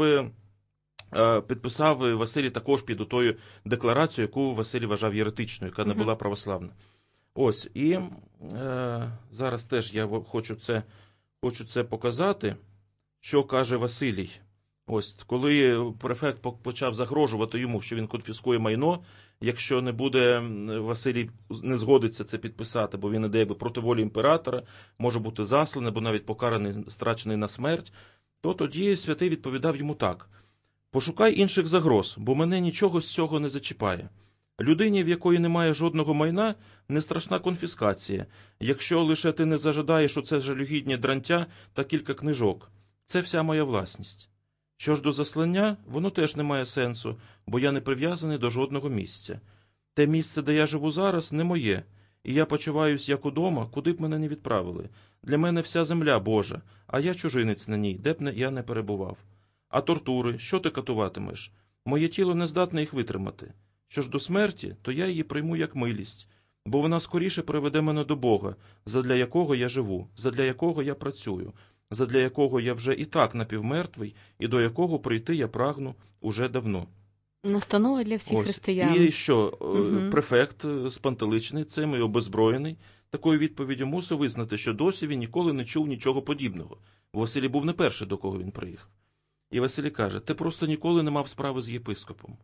підписав Василій також під тою декларацією, яку Василій вважав єретичною, яка не була православна. Ось, і е, зараз теж я хочу це, хочу це показати, що каже Василій. Ось, коли префект почав загрожувати йому, що він конфіскує майно, якщо не буде, Василій не згодиться це підписати, бо він іде якби проти волі імператора, може бути засланий, або навіть покараний, страчений на смерть, то тоді святий відповідав йому так: «Пошукай інших загроз, бо мене нічого з цього не зачіпає. Людині, в якої немає жодного майна, не страшна конфіскація, якщо лише ти не зажадаєш оце жалюгідні дрантя та кілька книжок. Це вся моя власність. Що ж до заслання, воно теж не має сенсу, бо я не прив'язаний до жодного місця. Те місце, де я живу зараз, не моє, і я почуваюсь як удома, куди б мене не відправили. Для мене вся земля Божа, а я чужинець на ній, де б я не перебував. А тортури, що ти катуватимеш? Моє тіло не здатне їх витримати. Що ж до смерті, то я її прийму як милість, бо вона скоріше приведе мене до Бога, задля якого я живу, задля якого я працюю, задля якого я вже і так напівмертвий, і до якого прийти я прагну уже давно». Настанова для всіх Ось. християн. І що, угу. префект, спантеличений цим і обезброєний, такою відповіддю мусив визнати, що досі він ніколи не чув нічого подібного. Василій був не перший, до кого він приїхав. І Василій каже: «Ти просто ніколи не мав справи з єпископом».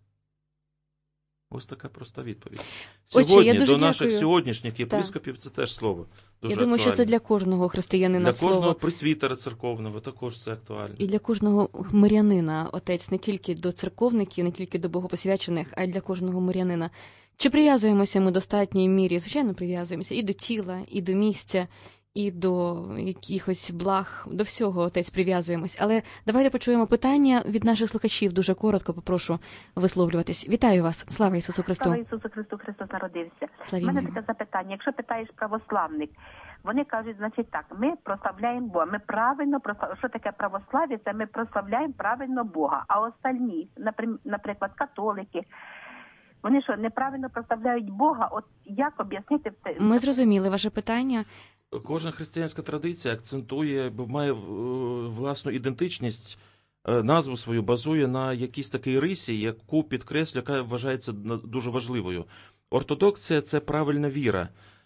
Ось така проста відповідь. Сьогодні, Отче, я дуже до дякую. наших сьогоднішніх єпископів, це теж слово дуже Я думаю, актуальне. що це для кожного християнина Для слово. кожного пресвітера церковного також це актуально. І для кожного мирянина, отець, не тільки до церковників, не тільки до богопосвячених, а й для кожного мирянина. Чи прив'язуємося ми в достатній мірі? Звичайно, прив'язуємося і до тіла, і до місця, і до якихось благ, до всього, отець, прив'язуємось. Але давайте почуємо питання від наших слухачів. Дуже коротко попрошу висловлюватись. Вітаю вас. Слава Ісусу Христу. Слава Ісусу Христу, Христос народився. У мене таке запитання. Якщо питаєш православник, вони кажуть, значить так, ми прославляємо Бога, ми правильно прославляємо. Що таке православ'я? Це ми прославляємо правильно Бога. А остальні, наприклад, католики, вони що, неправильно прославляють Бога? От як об'яснити це? Ми зрозуміли ваше питання. Кожна християнська традиція акцентує, бо має власну ідентичність, назву свою базує на якійсь такій рисі, яку підкреслює, яка вважається дуже важливою. Ортодоксія – це правильна віра.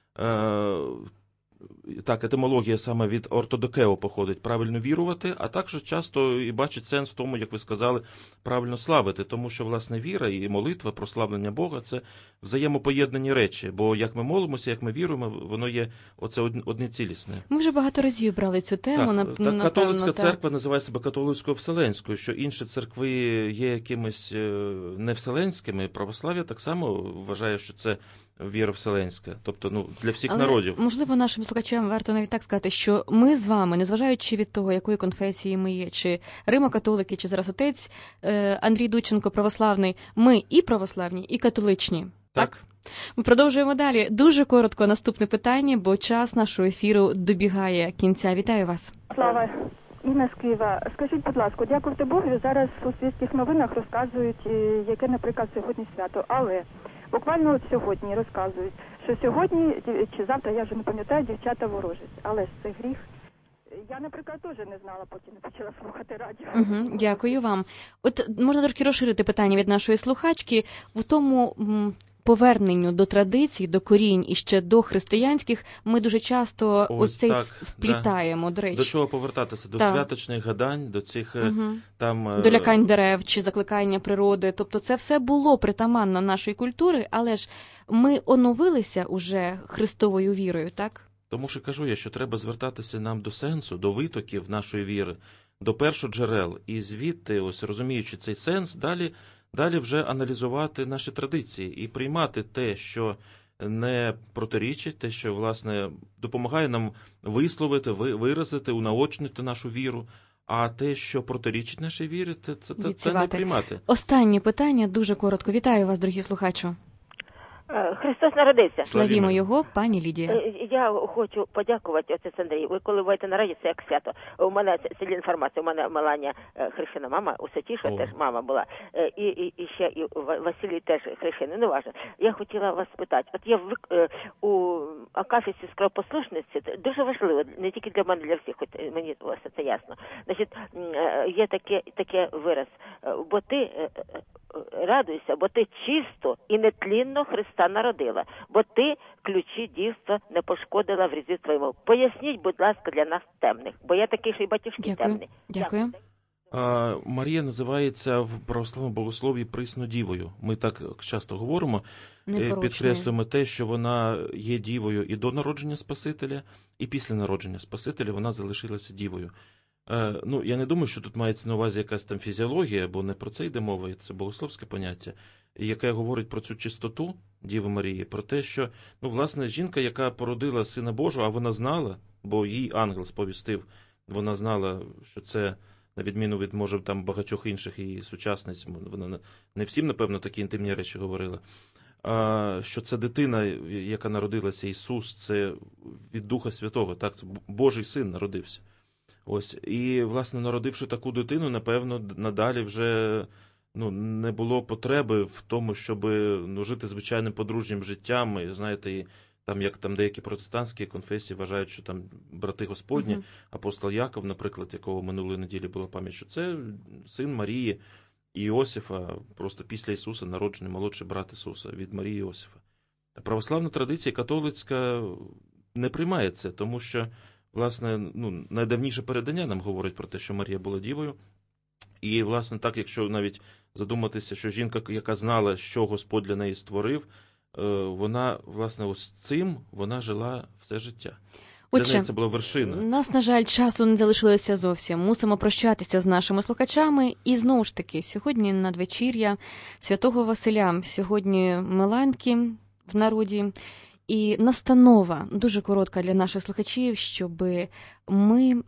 Так, етимологія саме від ортодокео походить, правильно вірувати, а також часто і бачить сенс в тому, як ви сказали, правильно славити, тому що, власне, віра і молитва, прославлення Бога – це взаємопоєднані речі, бо як ми молимося, як ми віруємо, воно є оце одне цілісне. Ми вже багато разів брали цю тему. Так, нап... так напевно, католицька так. церква називає себе католицькою вселенською, що інші церкви є якимись не вселенськими, православ'я так само вважає, що це віра вселенська, тобто ну, для всіх Але, народів. Можливо, нашим слухачам варто навіть так сказати, що ми з вами, незважаючи від того, якої конфесії ми є, чи римо-католики, чи зараз отець Андрій Дудченко православний, ми і православні, і католичні. Так. так? Ми продовжуємо далі. Дуже коротко наступне питання, бо час нашого ефіру добігає кінця. Вітаю вас. Слава. Інна з Києва. Скажіть, будь ласка, дякувати Богу, зараз у світських новинах розказують, яке, наприклад, сьогодні свято. Але буквально от сьогодні розказують, що сьогодні чи завтра, я вже не пам'ятаю, дівчата ворожать. Але ж це гріх. Я, наприклад, теж не знала, поки не почала слухати радіо. Угу, дякую вам. От можна трошки розширити питання від нашої слухачки в тому м, поверненню до традицій, до корінь і ще до християнських. Ми дуже часто Ось ось цей так, вплітаємо, да. до речі. До чого повертатися? До так. святочних гадань, до цих угу. там... До лякань дерев чи закликання природи. Тобто це все було притаманно нашої культури, але ж ми оновилися уже христовою вірою, так? Тому що кажу я, що треба звертатися нам до сенсу, до витоків нашої віри, до першоджерел. І звідти, ось розуміючи цей сенс, далі, далі вже аналізувати наші традиції і приймати те, що не протирічить, те, що, власне, допомагає нам висловити, виразити, унаочнити нашу віру. А те, що протирічить нашій вірі, це, це, це не приймати. Останнє питання, дуже коротко. Вітаю вас, дорогі слухачу. Христос народився. Славімо його, пані Лідія. Я хочу подякувати, отець Андрій. Ви коли буваєте на раді, це як свято. У мене це інформація, у мене Меланія хрещена мама, у Сатіша теж мама була. І, і, і ще і Василій теж хрещений, не важливо. Я хотіла вас спитати. От я в, у акафісті скоропослушниці, дуже важливо, не тільки для мене, для всіх, хоч мені це ясно. Значить, є таке, таке вираз, бо ти радуйся, бо ти чисто і нетлінно Христа народила, бо ти ключі дівства не пошкодила в різі твоєму. Поясніть, будь ласка, для нас темних, бо я такий, що й батюшки Дякую. темні. Дякую. А, Марія називається в православному богослов'ї приснодівою. Ми так часто говоримо, підкреслюємо те, що вона є дівою і до народження Спасителя, і після народження Спасителя вона залишилася дівою. Ну, я не думаю, що тут мається на увазі якась там фізіологія, бо не про це йде мова, це богословське поняття, яке говорить про цю чистоту Діви Марії, про те, що, ну, власне, жінка, яка породила Сина Божого, а вона знала, бо їй ангел сповістив, вона знала, що це, на відміну від, може, там багатьох інших її сучасниць, вона не всім, напевно, такі інтимні речі говорила, а, що це дитина, яка народилася, Ісус, це від Духа Святого, так, це Божий Син народився. Ось, і, власне, народивши таку дитину, напевно, надалі вже, ну, не було потреби в тому, щоб, ну, жити звичайним подружнім життям. І, знаєте, і, там, як там деякі протестантські конфесії вважають, що там брати Господні, uh-huh. апостол Яков, наприклад, якого минулої неділі була пам'ять, що це син Марії і Іосифа, просто після Ісуса народжений молодший брат Ісуса від Марії і Іосифа. Православна традиція католицька не приймає це, тому що, власне, ну, найдавніше передання нам говорить про те, що Марія була дівою. І, власне, так, якщо навіть задуматися, що жінка, яка знала, що Господь для неї створив, вона, власне, ось цим вона жила все життя. Для Отже, неї це була вершина. Нас, на жаль, часу не залишилося зовсім. Мусимо прощатися з нашими слухачами. І, знову ж таки, сьогодні надвечір'я Святого Василя, сьогодні Меланки в народі. І настанова дуже коротка для наших слухачів, щоб ми,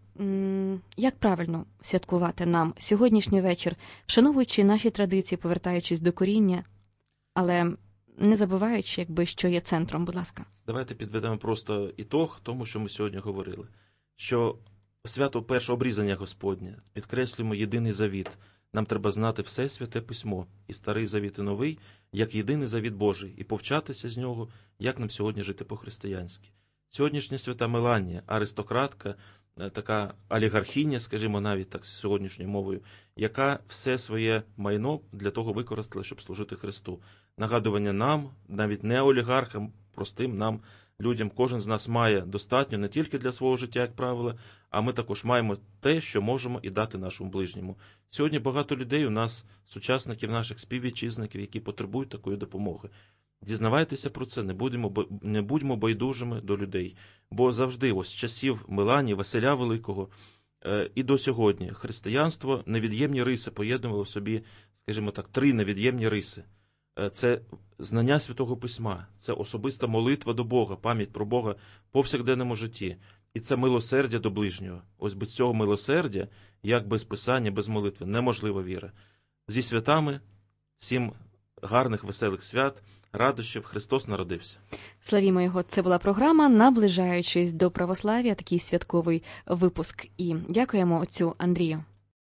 як правильно святкувати нам сьогоднішній вечір, вшановуючи наші традиції, повертаючись до коріння, але не забуваючи, якби, що є центром, будь ласка. Давайте підведемо просто ітог тому, що ми сьогодні говорили. Що свято перше обрізання Господнє, підкреслюємо єдиний завіт. Нам треба знати все Святе Письмо, і Старий Завіт, і Новий, як єдиний завіт Божий, і повчатися з нього, як нам сьогодні жити по-християнськи. Сьогоднішня свята Меланія, аристократка, така олігархиня, скажімо, навіть так сьогоднішньою мовою, яка все своє майно для того використала, щоб служити Христу. Нагадування нам, навіть не олігархам, простим нам, людям, кожен з нас має достатньо не тільки для свого життя, як правило, а ми також маємо те, що можемо і дати нашому ближньому. Сьогодні багато людей у нас, сучасників наших співвітчизників, які потребують такої допомоги. Дізнавайтеся про це, не будемо, не будьмо байдужими до людей. Бо завжди, ось з часів Меланії, Василя Великого е, і до сьогодні християнство, невід'ємні риси поєднувало в собі, скажімо так, три невід'ємні риси. Це знання Святого Письма, це особиста молитва до Бога, пам'ять про Бога в повсякденному житті. І це милосердя до ближнього. Ось без цього милосердя, як без Писання, без молитви, неможлива віра. Зі святами, всім гарних, веселих свят, радощів, Христос народився. Славімо Його. Це була програма «Наближаючись до православ'я», такий святковий випуск. І дякуємо отцю Андрію.